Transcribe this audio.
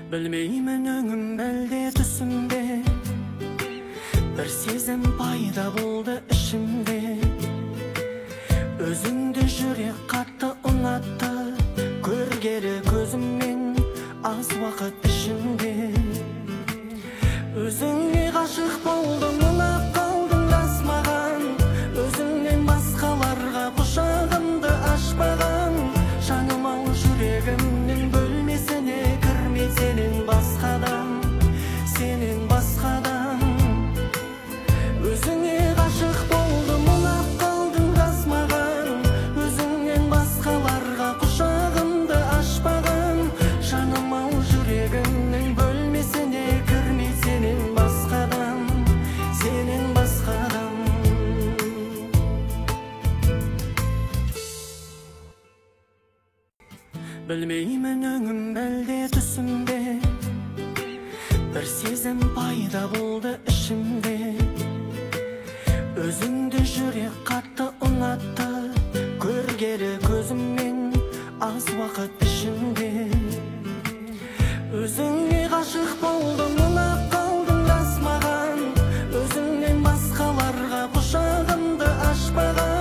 Білмеймін өңім әлде түсімде, бір сезім пайда болды ішімде. Өзіңді жүрек қатты ұнатты, көргелі көзіммен аз уақыт ішінде. Өзіңе ғашық болдым, ұнап қалдым рас маған. Өзіңнен басқаларға құшағымды ашпаған. Жаным ау, жүрегімнің бөлмесіне кірме сенен басқадан, сенен басқадан. Өзіңе ғашық болдым, ұнап қалдым рас маған. Өзіңнен басқаларға құшағымды ашпаған. Жаным ау, жүрегімнің бөлмесіне кірме сенен басқадан, сенен басқадан. Білмеймін өңім әлде түсімде, бір сезім пайда болды ішімде. Өзіңді жүрек қатты ұнатты, көргелі көзіммен аз уақыт ішінде. Өзіңе ғашық болдым, ұнап қалдым рас маған. Өзіңнен басқаларға құшағымды ашпаған.